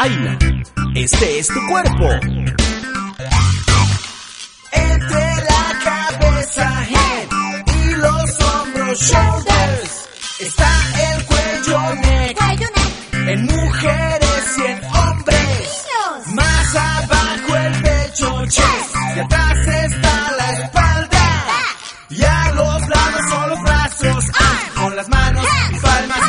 Aina, este es tu cuerpo. Entre la cabeza, head, y los hombros, shoulders, está el cuello, neck, en mujeres y en hombres. Más abajo el pecho, chest, y atrás está la espalda. Y a los lados son los brazos, con las manos y palmas